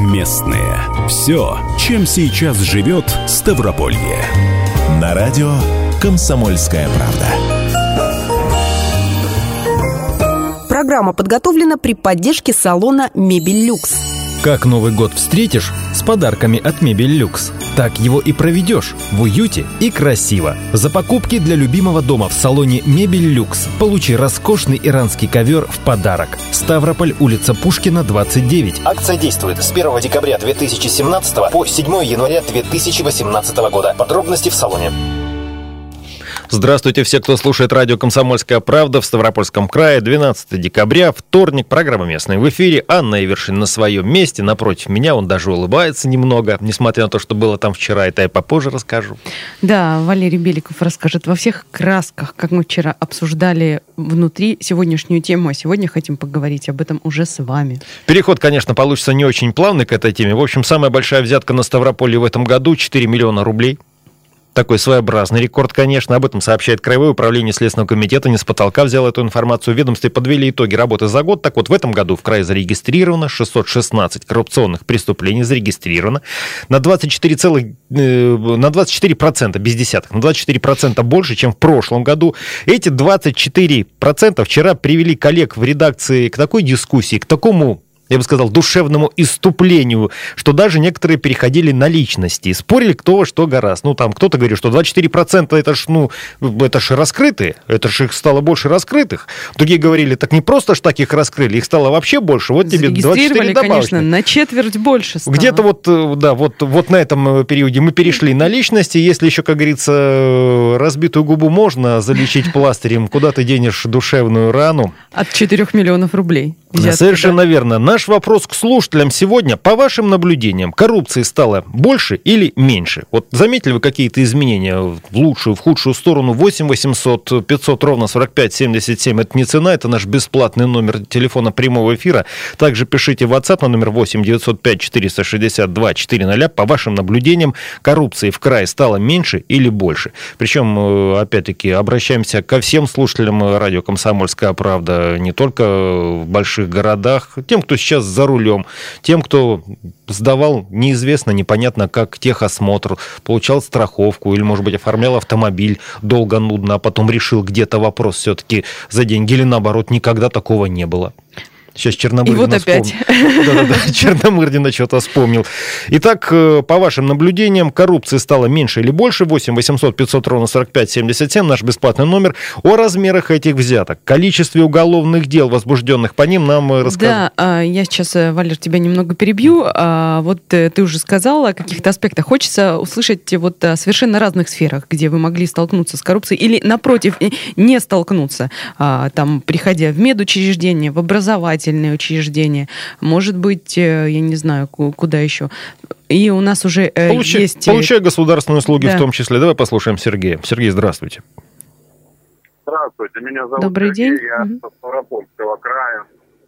Местные. Все, чем сейчас живет Ставрополье. На радио «Комсомольская правда». Программа подготовлена при поддержке салона «Мебель Люкс». Как Новый год встретишь? С подарками от «Мебель Люкс». Так его и проведешь в уюте и красиво. За покупки для любимого дома в салоне «Мебель Люкс» получи роскошный иранский ковер в подарок. Ставрополь, улица Пушкина, 29. Акция действует с 1 декабря 2017 по 7 января 2018 года. Подробности в салоне. Здравствуйте все, кто слушает радио «Комсомольская правда» в Ставропольском крае. 12 декабря, вторник, программа «Местная» в эфире. Анна Ивершин на своем месте, напротив меня. Он даже улыбается немного, несмотря на то, что было там вчера. Это я попозже расскажу. Да, Валерий Беликов расскажет во всех красках, как мы вчера обсуждали внутри сегодняшнюю тему, а сегодня хотим поговорить об этом уже с вами. Переход, конечно, получится не очень плавный к этой теме. В общем, самая большая взятка на Ставрополье в этом году — 4 миллиона рублей. Такой своеобразный рекорд, конечно. Об этом сообщает Краевое управление Следственного комитета. Не с потолка взял эту информацию. В ведомстве подвели итоги работы за год. Так вот, в этом году в крае зарегистрировано 616 коррупционных преступлений. Зарегистрировано на 24%, без десяток, на 24% больше, чем в прошлом году. Эти 24% вчера привели коллег в редакции к такой дискуссии, к такому, я бы сказал, душевному исступлению, что даже некоторые переходили на личности. Спорили, кто во что гораст. Ну, там кто-то говорит, что 24% это ж раскрытые, это ж их стало больше раскрытых. Другие говорили, так не просто ж так их раскрыли, их стало вообще больше. Вот тебе 24 добавочных. Конечно, на четверть больше стало. Где-то вот на этом периоде мы перешли на личности. Если еще, как говорится, разбитую губу можно залечить пластырем, куда ты денешь душевную рану? От 4 миллионов рублей. Совершенно верно. Наш вопрос к слушателям сегодня. По вашим наблюдениям, коррупции стало больше или меньше? Вот заметили вы какие-то изменения в лучшую, в худшую сторону? 8 800 500 ровно 45 77. Это не цена, это наш бесплатный номер телефона прямого эфира. Также пишите в WhatsApp на номер 8 905 462 400. По вашим наблюдениям, коррупции в крае стало меньше или больше? Причем, опять-таки, обращаемся ко всем слушателям радио «Комсомольская правда», не только в больших городах, тем, кто сейчас за рулем, тем, кто сдавал неизвестно, непонятно как техосмотр, получал страховку или, может быть, оформлял автомобиль долго, нудно, а потом решил где-то вопрос все-таки за деньги, или наоборот, никогда такого не было. Сейчас Черномырдина вот опять. Да-да-да, Черномырдина что-то вспомнил. Итак, по вашим наблюдениям, коррупции стало меньше или больше? 8 800 500 ровно 45 77, наш бесплатный номер. О размерах этих взяток, количестве уголовных дел, возбужденных по ним, нам расскажут. Да, я сейчас, Валер, тебя немного перебью. Вот ты уже сказал о каких-то аспектах. Хочется услышать вот о совершенно разных сферах, где вы могли столкнуться с коррупцией или, напротив, не столкнуться, там, приходя в медучреждение, в образовательное учреждения, может быть, я не знаю, куда еще. И у нас уже есть... Получая государственные услуги, да, в том числе. Давай послушаем Сергея. Сергей, здравствуйте. Здравствуйте, меня зовут Добрый Сергей, день. Я со Ставропольского края.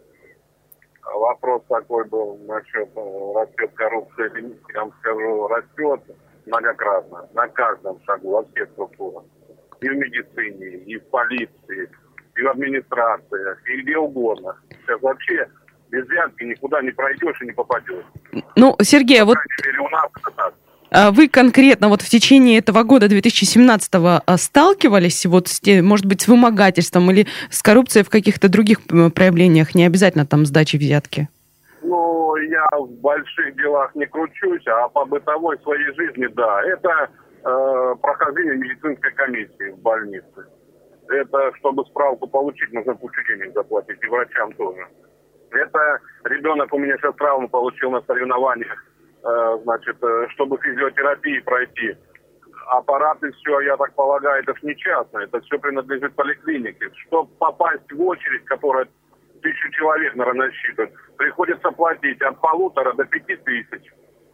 Вопрос такой был насчет растет коррупция или нет. Я вам скажу, растет многократно, на каждом шагу, во всех структурах. И в медицине, и в полиции, и в администрациях, и где угодно. Сейчас вообще без взятки никуда не пройдешь и не попадешь. Ну, Сергей, вот у нас это так. Вы конкретно вот в течение этого года, 2017-го, сталкивались, вот, может быть, с вымогательством или с коррупцией в каких-то других проявлениях, не обязательно там сдачи взятки? Ну, я в больших делах не кручусь, а по бытовой своей жизни, да. Это прохождение медицинской комиссии в больнице. Это, чтобы справку получить, нужно кучу денег заплатить, и врачам тоже. Это ребенок у меня сейчас травму получил на соревнованиях, значит, чтобы физиотерапии пройти. Аппараты, все, я так полагаю, это ж не частно, это все принадлежит поликлинике. Чтобы попасть в очередь, которая 1000 человек, наверное, насчитывает, приходится платить от 1500 до 5000.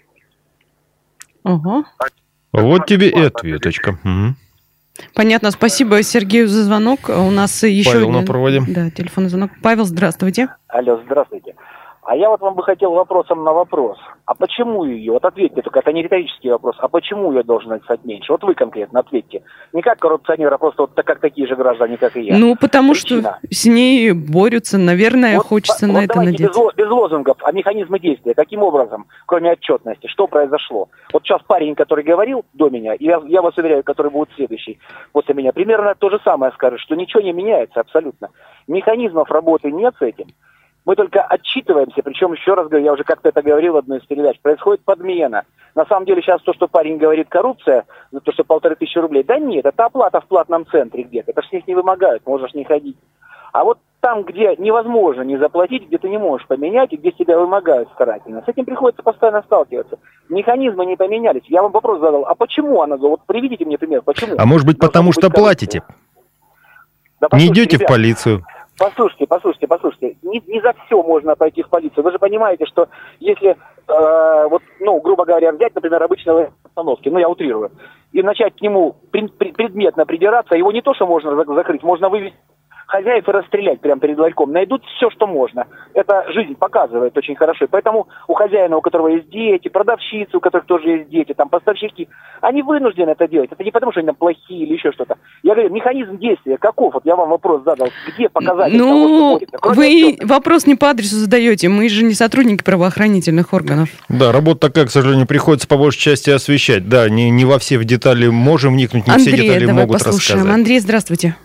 Угу. Вот тебе и ответочка. Понятно, спасибо Сергею за звонок. У нас еще Павел на проводе. Да, телефонный звонок. Павел, здравствуйте. Алло, здравствуйте. А я вот вам бы хотел вопросом на вопрос. А почему ее? Вот ответьте, только это не риторический вопрос. А почему ее должно стать меньше? Вот вы конкретно ответьте. Не как коррупционер, а просто вот как такие же граждане, как и я. Ну, потому Причина. что с ней борются, наверное, Вот, хочется на это давайте надеяться. без лозунгов, а механизмы действия. Каким образом, кроме отчетности, что произошло? Вот сейчас парень, который говорил до меня, и я вас уверяю, который будет следующий после меня, примерно то же самое скажет, что ничего не меняется абсолютно. Механизмов работы нет с этим. Мы только отчитываемся, причем, еще раз говорю, я уже как-то это говорил в одной из передач, происходит подмена. На самом деле сейчас то, что парень говорит, коррупция, то, что 1500 рублей, да нет, это оплата в платном центре где-то, это ж с них не вымогают, можешь не ходить. А вот там, где невозможно не заплатить, где ты не можешь поменять, и где тебя вымогают старательно, с этим приходится постоянно сталкиваться. Механизмы не поменялись. Я вам вопрос задал, а почему она, вот приведите мне пример, почему? А может быть, потому что платите? Да, Не идете ребят, в полицию? Послушайте. Не за все можно пойти в полицию. Вы же понимаете, что если, грубо говоря, взять, например, обычного остановки, я утрирую, и начать к нему предметно придираться, его не то, что можно закрыть, можно вывести хозяев и расстрелять прямо перед ларьком. Найдут все, что можно. Это жизнь показывает очень хорошо. И поэтому у хозяина, у которого есть дети, продавщицы, у которых тоже есть дети, там поставщики, они вынуждены это делать. Это не потому, что они там плохие или еще что-то. Я говорю, механизм действия каков? Вот я вам вопрос задал. Где показатель того, что борется? Вы вопрос не по адресу задаете. Мы же не сотрудники правоохранительных органов. Да, работа такая, к сожалению, приходится по большей части освещать. Да, не во все детали можем вникнуть, не все детали давай могут послушаем. рассказать. Андрей, здравствуйте.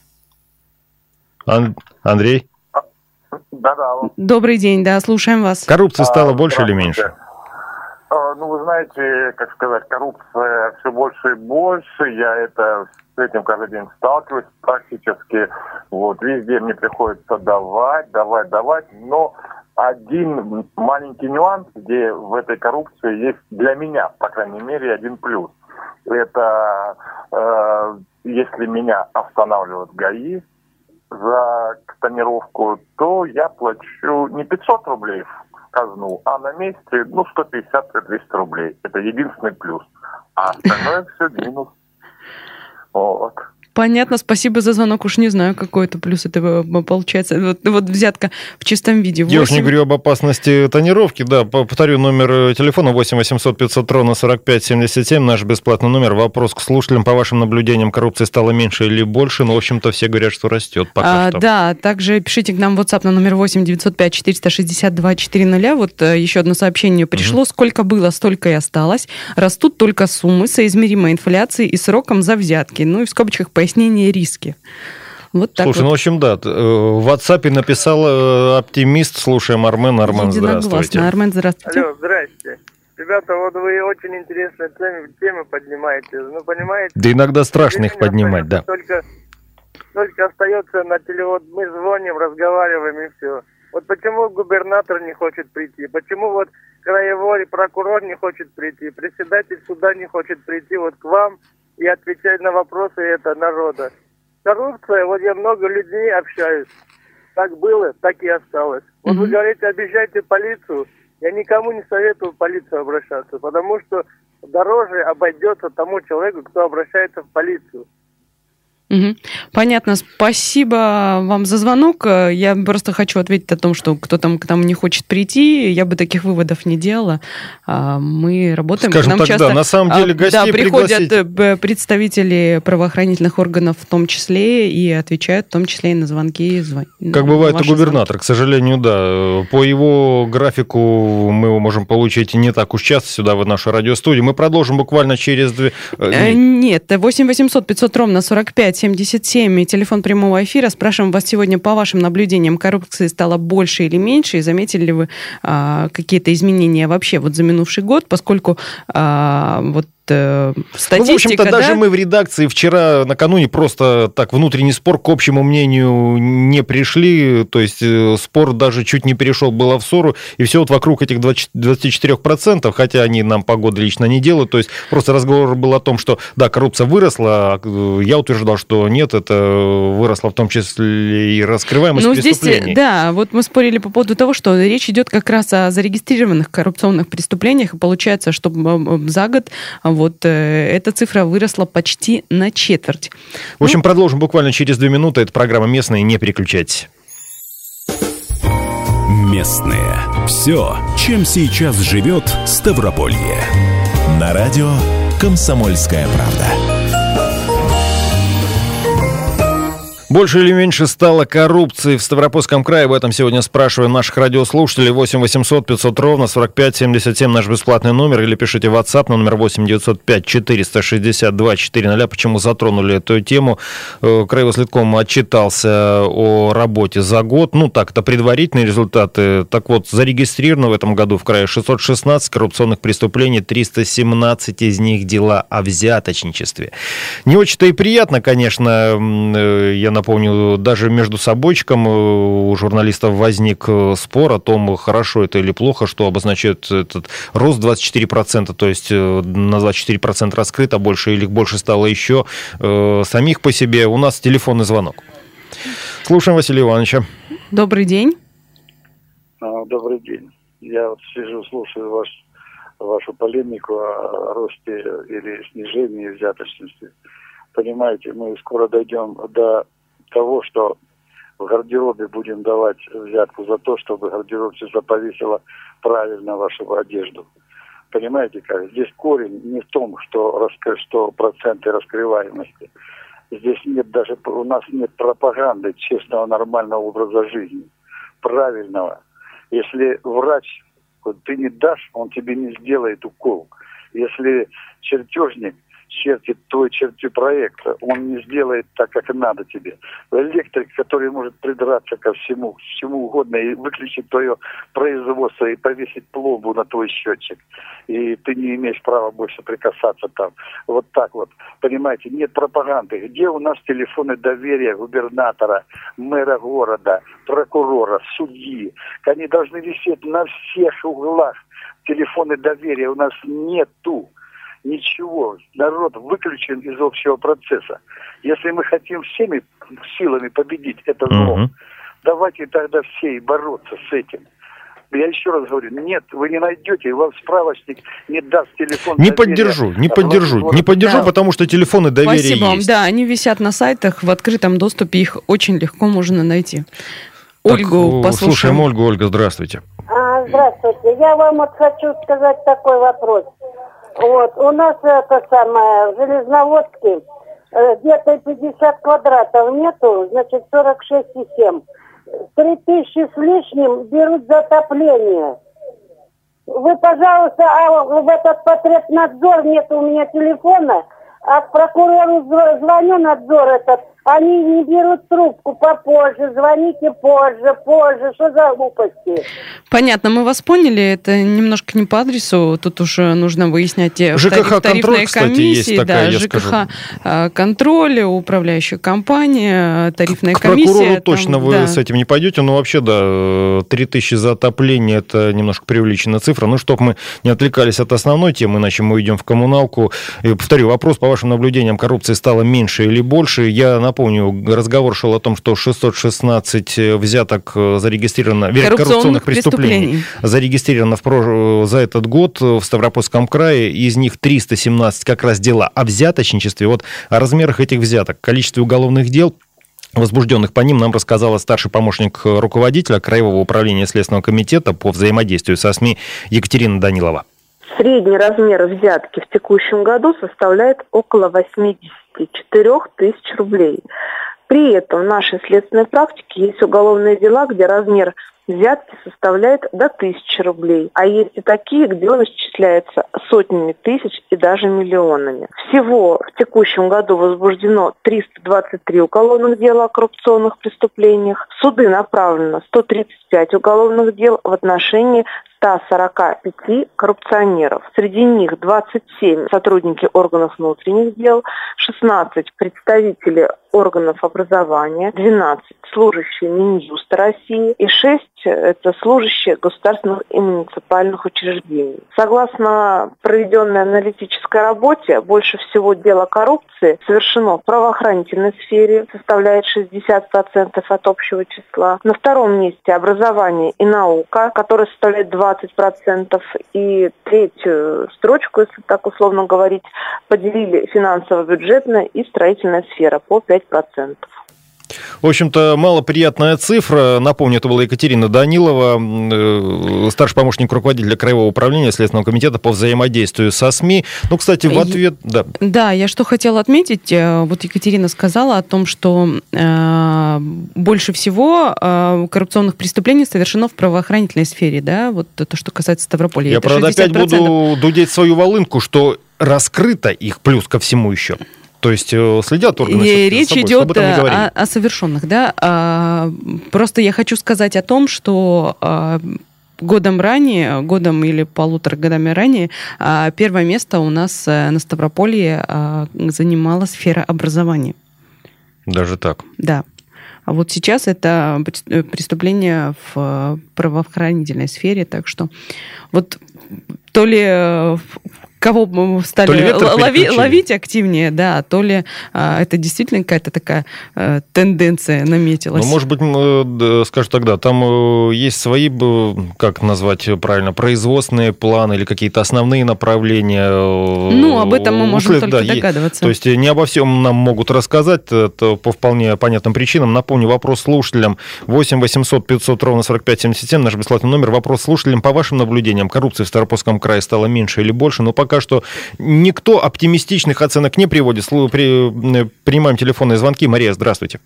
Андрей? Да-да. Добрый день, да, слушаем вас. Коррупции стало больше или меньше? Вы знаете, как сказать, коррупция все больше и больше. Я с этим каждый день сталкиваюсь практически. Вот, везде мне приходится давать. Но один маленький нюанс, где в этой коррупции есть для меня, по крайней мере, один плюс. Это если меня останавливают ГАИ за тонировку, то я плачу не 500 рублей в казну, а на месте 150-200 рублей. Это единственный плюс. А остальное все минус. Вот. Понятно, спасибо за звонок. Уж не знаю, какой это плюс это получается. Вот взятка в чистом виде. Я уж не говорю об опасности тонировки. Да, повторю номер телефона 8 800 500 ровно 45 77. Наш бесплатный номер. Вопрос к слушателям. По вашим наблюдениям, коррупция стала меньше или больше? В общем-то, все говорят, что растет пока что. Да, также пишите к нам в WhatsApp на номер 8 905 462 400. Вот еще одно сообщение пришло. Сколько было, столько и осталось. Растут только суммы, соизмеримой инфляцией и сроком за взятки. И в скобочках пояснение риски. Вот так. Слушай, вот. в общем, да, в WhatsApp написал оптимист. Слушаем Армен. Армен, здравствуйте. Армен, здравствуйте. Алло, здрасте. Ребята, вот вы очень интересные темы поднимаете. Понимаете? Да иногда страшно их поднимать, да. Только остается на телефон. Мы звоним, разговариваем и все. Вот почему губернатор не хочет прийти? Почему вот краевой прокурор не хочет прийти? Председатель суда не хочет прийти вот к вам и отвечать на вопросы народа. Коррупция, вот я много людей общаюсь. Так было, так и осталось. Вот вы говорите, обещайте полицию. Я никому не советую в полицию обращаться, потому что дороже обойдется тому человеку, кто обращается в полицию. Понятно. Спасибо вам за звонок. Я просто хочу ответить о том, что кто там к нам не хочет прийти. Я бы таких выводов не делала. Мы работаем. Скажем к нам так, часто, да, на самом деле гостей приходят представители правоохранительных органов в том числе и отвечают в том числе и на звонки. Как бывает у губернатора, к сожалению, да. По его графику мы его можем получить не так уж часто сюда, в нашу радиостудию. Мы продолжим буквально через 2... Нет, 8 800 500 ровно 45 77, телефон прямого эфира. Спрашиваем вас сегодня по вашим наблюдениям, коррупции стало больше или меньше, и заметили ли вы какие-то изменения вообще вот за минувший год, поскольку статистика... в общем-то, даже мы в редакции вчера, накануне, просто так внутренний спор к общему мнению не пришли, то есть спор даже чуть не перешел было в ссору, и все вот вокруг этих 24%, хотя они нам погоды лично не делают, то есть просто разговор был о том, что, да, коррупция выросла, я утверждал, что нет, это выросло в том числе и раскрываемость преступлений. Здесь, да, вот мы спорили по поводу того, что речь идет как раз о зарегистрированных коррупционных преступлениях, и получается, что за год вот эта цифра выросла почти на четверть. В общем, продолжим буквально через 2 минуты. Это программа «Местная», не переключайтесь. Местные. Все, чем сейчас живет Ставрополье. На радио «Комсомольская правда». Больше или меньше стало коррупции в Ставропольском крае? Об этом сегодня спрашиваем наших радиослушателей. 8 800 500 ровно 45 77 наш бесплатный номер. Или пишите в WhatsApp на номер 8 905 462 400. Почему затронули эту тему? Краевоследком отчитался о работе за год. Ну, так-то предварительные результаты. Так вот, зарегистрировано в этом году в крае 616 коррупционных преступлений, 317 из них дела о взяточничестве. Не очень-то и приятно, конечно. Я напомню, даже между собойчиком у журналистов возник спор о том, хорошо это или плохо, что обозначает этот рост 24%, то есть на 24% раскрыто, а больше или больше стало еще самих по себе. У нас телефонный звонок. Слушаем Василия Ивановича. Добрый день. Добрый день. Я вот сижу, слушаю вашу полемику о росте или снижении взяточности. Понимаете, мы скоро дойдем до того, что в гардеробе будем давать взятку за то, чтобы гардеробщица повесила правильно вашу одежду. Понимаете как? Здесь корень не в том, что проценты раскрываемости. Здесь нет даже, у нас нет пропаганды честного, нормального образа жизни. Правильного. Если врач, ты не дашь, он тебе не сделает укол. Если чертежник чертит твой проекта, он не сделает так, как надо тебе. Электрик, который может придраться ко всему угодно и выключить твое производство и повесить пломбу на твой счетчик, и ты не имеешь права больше прикасаться там. Вот так вот. Понимаете, нет пропаганды. Где у нас телефоны доверия губернатора, мэра города, прокурора, судьи? Они должны висеть на всех углах. Телефоны доверия у нас нету. Ничего, народ выключен из общего процесса. Если мы хотим всеми силами победить это зло, давайте тогда все и бороться с этим. Я еще раз говорю, нет, вы не найдете, вам справочник не даст телефон не доверия. Поддержу, потому что телефоны доверия Спасибо вам. есть. Да, они висят на сайтах, в открытом доступе, их очень легко можно найти. Ольгу послушаем. Слушаем Ольгу. Ольга, здравствуйте. Здравствуйте. Я вам вот хочу сказать такой вопрос. Вот, у нас в Железноводске где-то 50 квадратов нету, значит 46,7. 3000 с лишним берут за отопление. Вы, пожалуйста, в этот потребнадзор, нет у меня телефона, а к прокурору звоню, надзор этот, они не берут трубку, попозже, звоните позже, что за глупости? Понятно, мы вас поняли, это немножко не по адресу, тут уже нужно выяснять ЖКХ-контроль, кстати, есть такая, я скажу. ЖКХ-контроль, управляющая компания, тарифная комиссия. К прокурору точно вы с этим не пойдете, но вообще, да, 3000 за отопление, это немножко преувеличенная цифра. Ну, чтобы мы не отвлекались от основной темы, иначе мы уйдем в коммуналку. И повторю, вопрос, по вашим наблюдениям, коррупции стало меньше или больше? Я напомню, разговор шел о том, что 616 взяток зарегистрировано, коррупционных преступлений зарегистрировано за этот год в Ставропольском крае. Из них 317 как раз дела о взяточничестве. Вот о размерах этих взяток, количестве уголовных дел, возбужденных по ним, нам рассказала старший помощник руководителя Краевого управления Следственного комитета по взаимодействию со СМИ Екатерина Данилова. Средний размер взятки в текущем году составляет около 84 тысяч рублей. При этом в нашей следственной практике есть уголовные дела, где размер взятки составляет до 1000 рублей. А есть и такие, где он исчисляется сотнями тысяч и даже миллионами. Всего в текущем году возбуждено 323 уголовных дела о коррупционных преступлениях. В суды направлено 135 уголовных дел в отношении 145 коррупционеров. Среди них 27 сотрудники органов внутренних дел, 16 представители органов образования, 12 служащие Минюста России и 6 это служащие государственных и муниципальных учреждений. Согласно проведенной аналитической работе, больше всего дел о коррупции совершено в правоохранительной сфере, составляет 60% от общего числа. На втором месте образование и наука, которое составляет 20%. И третью строчку, если так условно говорить, поделили финансово-бюджетная и строительная сфера по 5%. В общем-то, малоприятная цифра. Напомню, это была Екатерина Данилова, старший помощник руководителя Краевого управления Следственного комитета по взаимодействию со СМИ. Ну, кстати, в ответ... Да, я что хотела отметить. Вот Екатерина сказала о том, что больше всего коррупционных преступлений совершено в правоохранительной сфере, да, вот то, что касается Ставрополя. Я, правда, 60%. Опять буду дудеть свою волынку, что раскрыто их плюс ко всему еще. То есть следят органы. Речь идет о совершенных, да. Просто я хочу сказать о том, что годом или 1,5 годами ранее, первое место у нас на Ставрополье занимала сфера образования. Даже так? Да. А вот сейчас это преступление в правоохранительной сфере, так что вот то ли кого стали ловить активнее, да, то ли это действительно какая-то такая тенденция наметилась. Ну, может быть, скажу тогда, там есть свои, как назвать правильно, производственные планы или какие-то основные направления. Ну, об этом мы можем только догадываться. То есть не обо всем нам могут рассказать, это по вполне понятным причинам. Напомню, вопрос слушателям 8 800 500 ровно 45 77, наш бесплатный номер. Вопрос слушателям: по вашим наблюдениям, коррупции в Ставропольском крае стало меньше или больше? Но пока что никто оптимистичных оценок не приводит. Принимаем телефонные звонки. Мария, здравствуйте.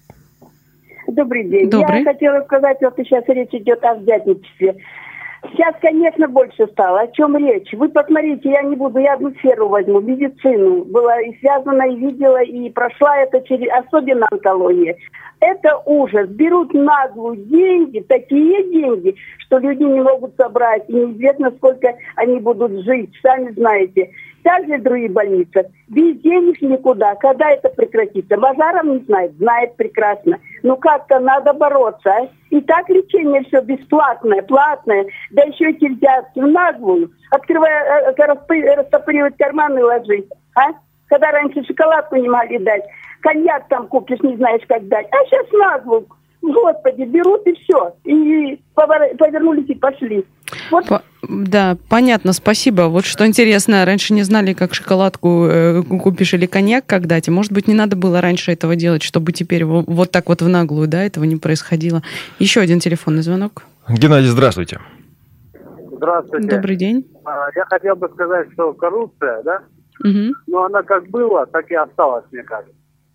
Добрый день. Добрый. Я хотела сказать, вот сейчас речь идет о взятничестве. Сейчас, конечно, больше стало. О чем речь? Вы посмотрите, я одну сферу возьму, медицину. Была и связана, и видела, и прошла это особенно онкология. Это ужас. Берут наглую деньги, такие деньги, что люди не могут собрать. И неизвестно, сколько они будут жить. Сами знаете. Также в других больницах. Без денег никуда. Когда это прекратится? Базаров не знает. Знает прекрасно. Ну как-то надо бороться. А? И так лечение все бесплатное, платное. Да еще эти взятки в наглую. Открывая, растопыривать карманы, ложить. А? Когда раньше шоколадку не могли дать. Коньяк там купишь, не знаешь, как дать. А сейчас наглую. Господи, берут и все. И повернулись и пошли. Вот. Да, понятно, спасибо. Вот что интересно, раньше не знали, как шоколадку купишь или коньяк как дать. И, может быть, не надо было раньше этого делать, чтобы теперь вот так вот в наглую, да, этого не происходило. Еще один телефонный звонок. Геннадий, здравствуйте. Здравствуйте. Добрый день. Я хотел бы сказать, что коррупция, да, но она как была, так и осталась, мне кажется.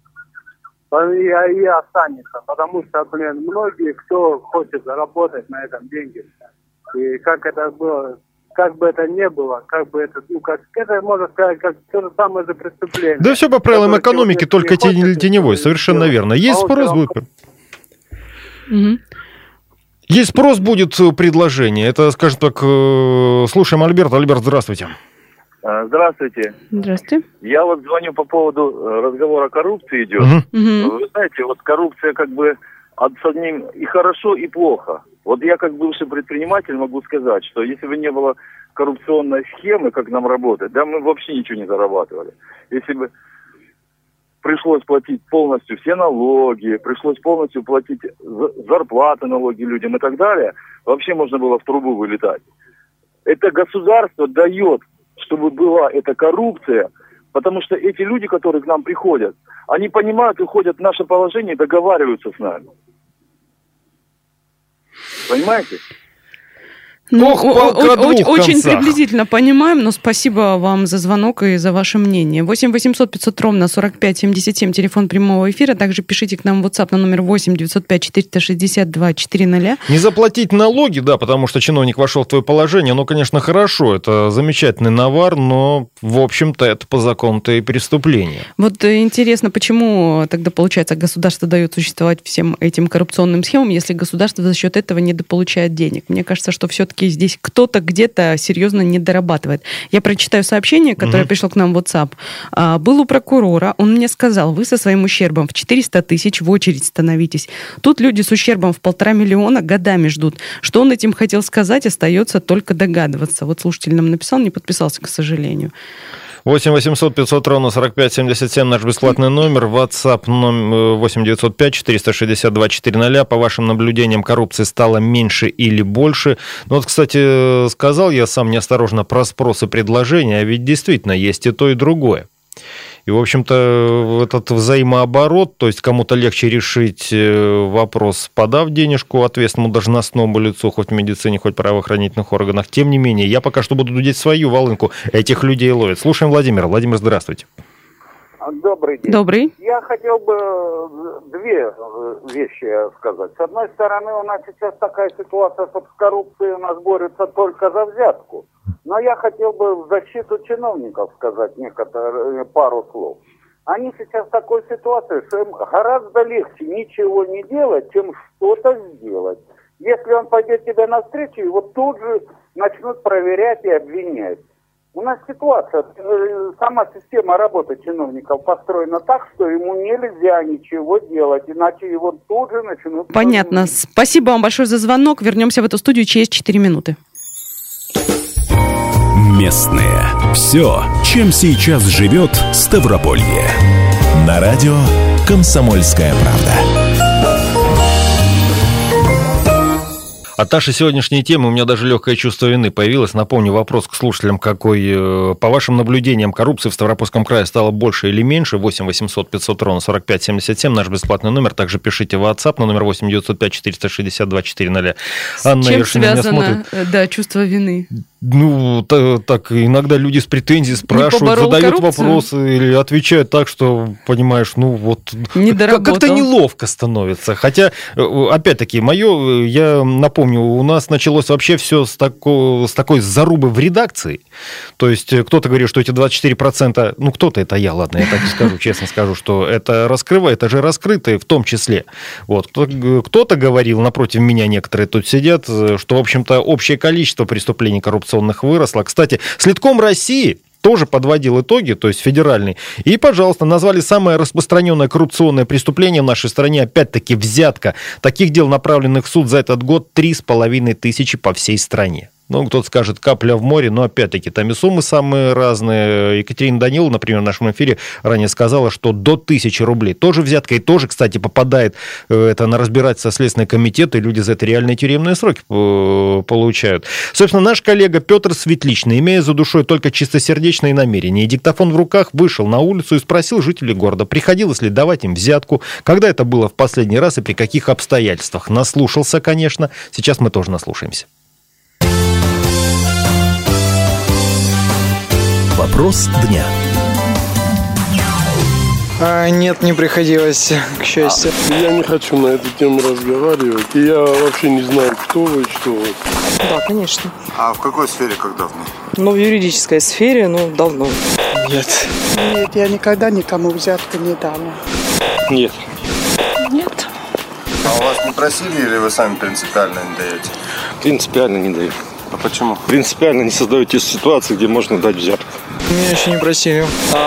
И останется, потому что, многие, кто хочет заработать на этом деньги, и как это было, как бы это ни было, как бы это, это можно сказать, как то же самое же преступление. Да все по правилам экономики, только теневой, совершенно верно. Есть спрос, будет... Есть спрос, будет предложение. Это, скажем так, слушаем Альберта. Альберт, здравствуйте. Здравствуйте. Здравствуйте. Я вот звоню по поводу разговора о коррупции идет. Вы знаете, вот коррупция как бы с одним и хорошо, и плохо. Вот я как бывший предприниматель могу сказать, что если бы не было коррупционной схемы, как нам работать, да, мы вообще ничего не зарабатывали. Если бы пришлось платить полностью все налоги, пришлось полностью платить зарплаты, налоги людям и так далее, вообще можно было в трубу вылетать. Это государство дает, чтобы была эта коррупция, потому что эти люди, которые к нам приходят, они понимают, уходят в наше положение и договариваются с нами. Понимаете? Ну, очень приблизительно понимаем, но спасибо вам за звонок и за ваше мнение. 8 800 500 ровно 45 77, телефон прямого эфира. Также пишите к нам в WhatsApp на номер 8 905 462 400. Не заплатить налоги, да, потому что чиновник вошел в твое положение, ну, конечно, хорошо, это замечательный навар, но, в общем-то, это по закону-то и преступление. Вот интересно, почему тогда, получается, государство дает существовать всем этим коррупционным схемам, если государство за счет этого недополучает денег? Мне кажется, что все-таки здесь кто-то где-то серьезно не дорабатывает. Я прочитаю сообщение, которое пришло к нам в WhatsApp. Был у прокурора, он мне сказал: вы со своим ущербом в 400 тысяч в очередь становитесь. Тут люди с ущербом в 1,5 миллиона годами ждут. Что он этим хотел сказать, остается только догадываться. Вот слушатель нам написал, не подписался, к сожалению. 8 800 500 ровно 45 77, наш бесплатный номер, WhatsApp 8 905 462 400. По вашим наблюдениям, коррупции стало меньше или больше? Ну вот, кстати, сказал я сам неосторожно про спрос и предложение, а ведь действительно есть и то, и другое. И, в общем-то, этот взаимооборот, то есть кому-то легче решить вопрос, подав денежку ответственному должностному лицу, хоть в медицине, хоть в правоохранительных органах. Тем не менее, я пока что буду дудеть свою волынку, этих людей ловят. Слушаем Владимира. Владимир, здравствуйте. Добрый день. Добрый. Я хотел бы две вещи сказать. С одной стороны, у нас сейчас такая ситуация, что с коррупцией у нас борются только за взятку. Но я хотел бы в защиту чиновников сказать пару слов. Они сейчас в такой ситуации, что им гораздо легче ничего не делать, чем что-то сделать. Если он пойдет тебе навстречу, его тут же начнут проверять и обвинять. У нас ситуация, сама система работы чиновников построена так, что ему нельзя ничего делать, иначе его тут же начнут... Понятно. Спасибо вам большое за звонок. Вернемся в эту студию через 4 минуты. Местные. Все, чем сейчас живет Ставрополье. На радио «Комсомольская правда». От нашей сегодняшней темы у меня даже легкое чувство вины появилось. Напомню вопрос к слушателям, какой, по вашим наблюдениям, коррупции в Ставропольском крае стало больше или меньше? 8 800 500 ровно 45 77, наш бесплатный номер. Также пишите в WhatsApp на номер 8 905 462 400. Анна с чем Ершина меня смотрит. Да, чувство вины? Ну, так, иногда люди с претензией спрашивают, задают вопросы или отвечают так, что, понимаешь, ну вот, как-то неловко становится. Хотя, опять-таки, я напомню, у нас началось вообще все с такой зарубы в редакции. То есть кто-то говорит, что эти 24%, ну, кто-то, это я, ладно, я так и скажу, честно скажу, что это раскрывает, это же раскрытые в том числе. Вот. Кто-то говорил, напротив меня некоторые тут сидят, что, в общем-то, общее количество преступлений коррупционных выросло. Кстати, Следком России тоже подводил итоги, то есть федеральный. И, пожалуйста, назвали самое распространенное коррупционное преступление в нашей стране, опять-таки, взятка. Таких дел, направленных в суд за этот год, 3500 по всей стране. Ну, кто-то скажет, капля в море, но, опять-таки, там и суммы самые разные. Екатерина Данилова, например, в нашем эфире ранее сказала, что до 1000 рублей. Тоже взятка, и тоже, кстати, попадает это на разбирательство Следственный комитет, и люди за это реальные тюремные сроки получают. Собственно, наш коллега Петр Светличный, имея за душой только чистосердечные намерения, и диктофон в руках, вышел на улицу и спросил жителей города, приходилось ли давать им взятку, когда это было в последний раз и при каких обстоятельствах. Наслушался, конечно. Сейчас мы тоже наслушаемся. Вопрос дня. Нет, не приходилось, к счастью. Я не хочу на эту тему разговаривать. И я вообще не знаю, кто вы и что вы. Да, конечно. А в какой сфере, как давно? Ну, в юридической сфере, давно. Нет. Нет, я никогда никому взятку не дала. Нет. Нет. А у вас не просили или вы сами принципиально не даете? Принципиально не даю. А почему? Принципиально не создаете ситуации, где можно дать взятку. Меня еще не просили.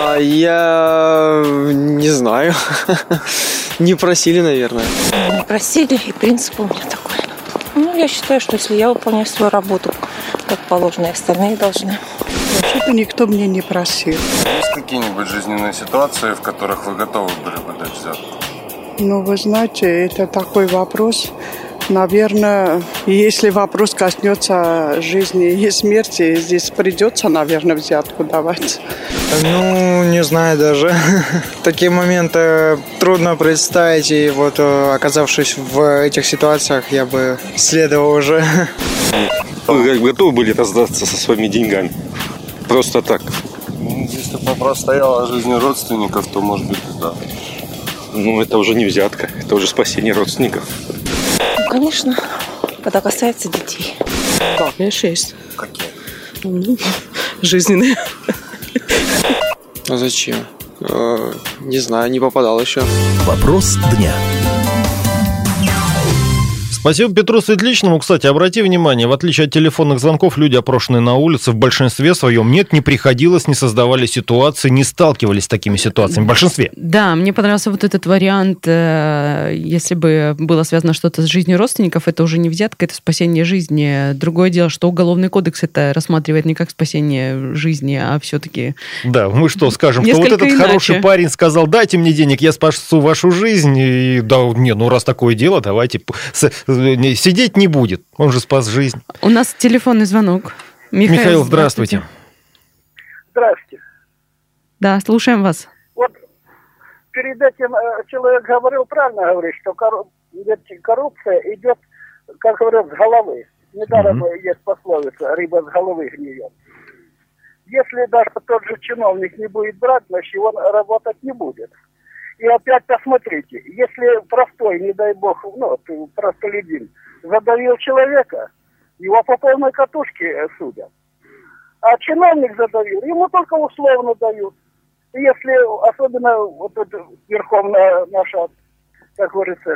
Я не знаю. Не просили, наверное. Не просили, и принцип у меня такой. Я считаю, что если я выполняю свою работу как положено, и остальные должны. Вообще-то никто мне не просил. Есть какие-нибудь жизненные ситуации, в которых вы готовы были бы дать взятку? Вы знаете, это такой вопрос. Наверное, если вопрос коснется жизни и смерти, здесь придется, наверное, взятку давать. Не знаю даже. Такие моменты трудно представить, и оказавшись в этих ситуациях, я бы следовал уже. Вы готовы были раздаться со своими деньгами? Просто так? Если бы вопрос стоял о жизни родственников, то, может быть, да. Это уже не взятка, это уже спасение родственников. Конечно, когда касается детей. Да, конечно, есть. Какие? Жизненные. А зачем? Не знаю, не попадал еще. Вопрос дня. Спасибо Петру Светличному. Кстати, обрати внимание, в отличие от телефонных звонков, люди, опрошенные на улице, в большинстве своем не приходилось, не создавали ситуации, не сталкивались с такими ситуациями. В большинстве. Да, мне понравился вот этот вариант, если бы было связано что-то с жизнью родственников, это уже не взятка, это спасение жизни. Другое дело, что Уголовный кодекс это рассматривает не как спасение жизни, а все-таки... Да, мы что, скажем, что вот этот иначе. Хороший парень сказал, дайте мне денег, я спасу вашу жизнь, и раз такое дело, давайте... Сидеть не будет, он же спас жизнь. У нас телефонный звонок. Михаил, здравствуйте. Здравствуйте. Да, слушаем вас. перед этим человек говорил, правильно говорит, что коррупция идет, как говорят, с головы. Недаром есть пословица, рыба с головы гниет. Если даже тот же чиновник не будет брать, значит, он работать не будет. И опять посмотрите, если простой, не дай бог, простолюдин, задавил человека, его по полной катушке судят. А чиновник задавил, ему только условно дают. И если, особенно вот эта верховная наша, как говорится...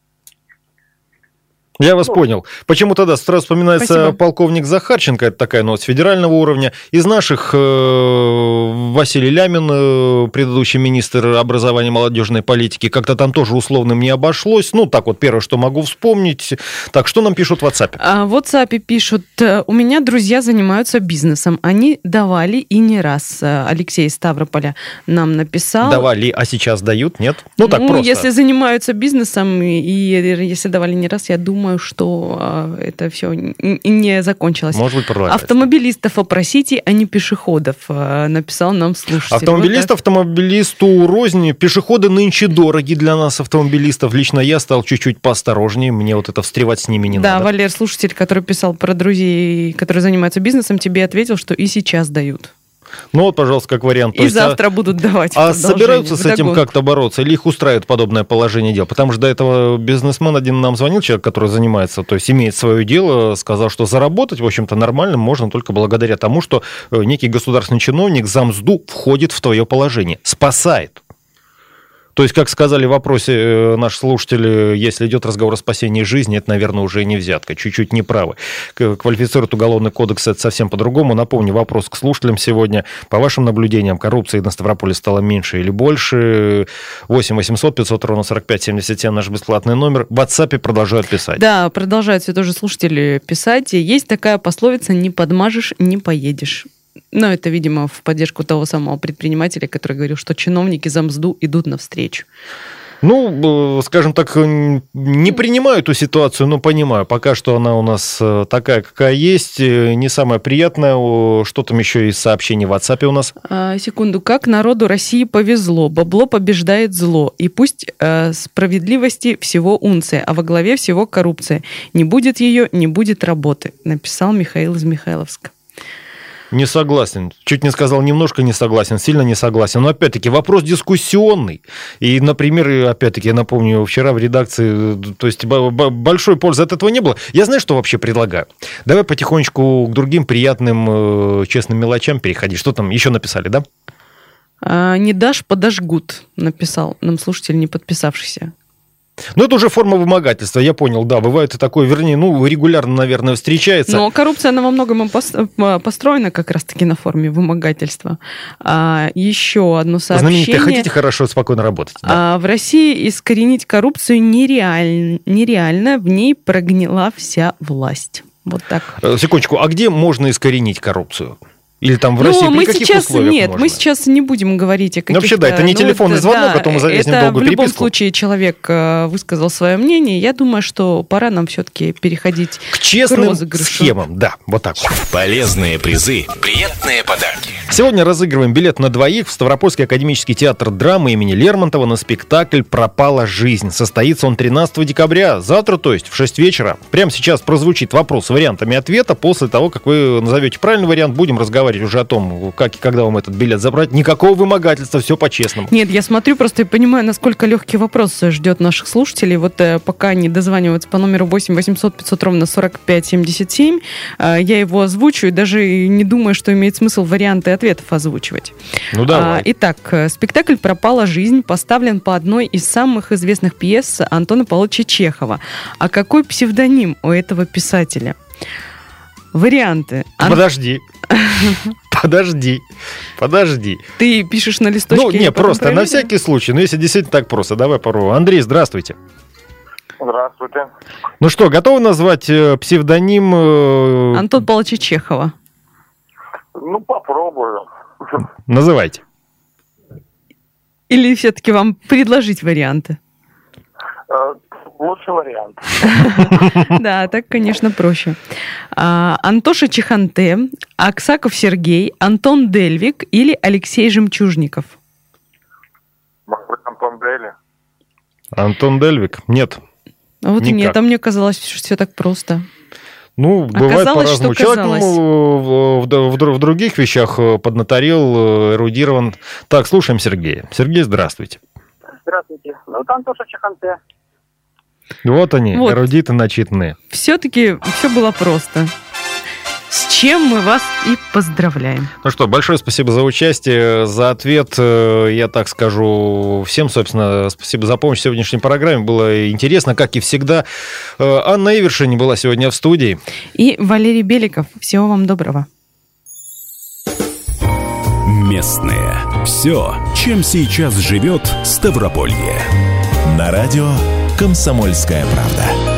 Я вас понял. Почему тогда сразу вспоминается полковник Захарченко, это такая новость федерального уровня. Из наших Василий Лямин, предыдущий министр образования и молодежной политики, как-то там тоже условным не обошлось. Ну, так вот, первое, что могу вспомнить. Так, что нам пишут в WhatsApp? В WhatsApp пишут: у меня друзья занимаются бизнесом. Они давали и не раз. Алексей из Ставрополя нам написал. Давали, а сейчас дают, нет? Ну, так просто. Если занимаются бизнесом и если давали не раз, я думаю, что это все не закончилось. Может быть, продолжается. Автомобилистов опросите, а не пешеходов, написал нам слушатель. Автомобилист автомобилисту рознь. Пешеходы нынче дороги для нас, автомобилистов. Лично я стал чуть-чуть поосторожнее. Мне вот это встревать с ними не надо. Да, Валер, слушатель, который писал про друзей, которые занимаются бизнесом, тебе ответил, что и сейчас дают. Ну вот, пожалуйста, как вариант. И завтра будут давать. А собираются с этим как-то бороться? Или их устраивает подобное положение дел? Потому что до этого бизнесмен один нам звонил, человек, который занимается, то есть имеет свое дело, сказал, что заработать, в общем-то, нормально можно только благодаря тому, что некий государственный чиновник, замсду, входит в твое положение, спасает. То есть, как сказали в вопросе наши слушатели, если идет разговор о спасении жизни, это, наверное, уже не взятка, чуть-чуть неправы. Квалифицирует уголовный кодекс это совсем по-другому. Напомню, вопрос к слушателям сегодня. По вашим наблюдениям, коррупции на Ставрополе стало меньше или больше? 8 800 500 ровно 45 77 наш бесплатный номер. В WhatsApp продолжают писать. Да, продолжают все тоже слушатели писать. Есть такая пословица: не подмажешь, не поедешь. Но это, видимо, в поддержку того самого предпринимателя, который говорил, что чиновники за мзду идут навстречу. Ну, скажем так, не принимаю эту ситуацию, но понимаю. Пока что она у нас такая, какая есть. Не самая приятная. Что там еще из сообщений в WhatsApp у нас? Секунду. Как народу России повезло. Бабло побеждает зло. И пусть справедливости всего унция, а во главе всего коррупция. Не будет ее, не будет работы. Написал Михаил из Михайловска. Не согласен. Чуть не сказал немножко не согласен, сильно не согласен. Но, опять-таки, вопрос дискуссионный. И, например, опять-таки, я напомню, вчера в редакции, то есть большой пользы от этого не было. Я знаю, что вообще предлагаю. Давай потихонечку к другим приятным, честным мелочам переходить. Что там еще написали, да? Не дашь, подожгут, написал нам слушатель, не подписавшийся. Ну, это уже форма вымогательства, я понял, да, бывает и такое, вернее, регулярно, наверное, встречается. Но коррупция, она во многом построена как раз-таки на форме вымогательства. Еще одно сообщение. Знаменитые, хотите хорошо, спокойно работать? Да. В России искоренить коррупцию нереально, в ней прогнила вся власть. Вот так. Секундочку, а где можно искоренить коррупцию? Или там в России при каких условиях Нет, можно? Мы сейчас не будем говорить о каких-то... Вообще, да, это не телефонный звонок, а то мы завязнем долгую переписку. В любом случае человек высказал свое мнение. Я думаю, что пора нам все-таки переходить к честным схемам. Да, вот так. Полезные призы, приятные подарки. Сегодня разыгрываем билет на двоих в Ставропольский академический театр драмы имени Лермонтова на спектакль «Пропала жизнь». Состоится он 13 декабря, завтра, то есть в 6 вечера. Прямо сейчас прозвучит вопрос с вариантами ответа. После того, как вы назовете правильный вариант, будем разговаривать уже о том, как и когда вам этот билет забрать. Никакого вымогательства, все по-честному. Нет, я смотрю просто и понимаю, насколько легкий вопрос ждет наших слушателей. Вот пока они дозваниваются по номеру 8 800 500 ровно 45 77, я его озвучу и даже не думаю, что имеет смысл варианты ответов озвучивать. Ну давай. Итак, спектакль «Пропала жизнь» поставлен по одной из самых известных пьес Антона Павловича Чехова. А какой псевдоним у этого писателя? Варианты. Подожди. Ты пишешь на листочке? Ну, не, просто проверим? На всякий случай. Но если действительно так просто, давай попробуем. Андрей, здравствуйте. Здравствуйте. Ну что, готовы назвать псевдоним... Антона Павловича Чехова. Ну, попробую. Называйте. Или все-таки вам предложить варианты? Лучший вариант. Да, так, конечно, проще. Антоша Чеханте, Аксаков Сергей, Антон Дельвик или Алексей Жемчужников? Может быть, Антон Дели. Антон Дельвик? Нет. А вот никак. Нет, а мне казалось, что все так просто. Ну, бывает по-разному. Человек в других вещах поднаторел, эрудирован. Так, слушаем Сергея. Сергей, здравствуйте. Здравствуйте. Вот Антоша Чаханте. Вот они, эрудиты начитанные. Все-таки все было просто. С чем мы вас и поздравляем. Ну что, большое спасибо за участие, за ответ. Я так скажу всем, собственно, спасибо за помощь в сегодняшней программе. Было интересно, как и всегда. Анна Ивершин была сегодня в студии. И Валерий Беликов. Всего вам доброго. Местное. Все, чем сейчас живет Ставрополье. На радио «Комсомольская правда».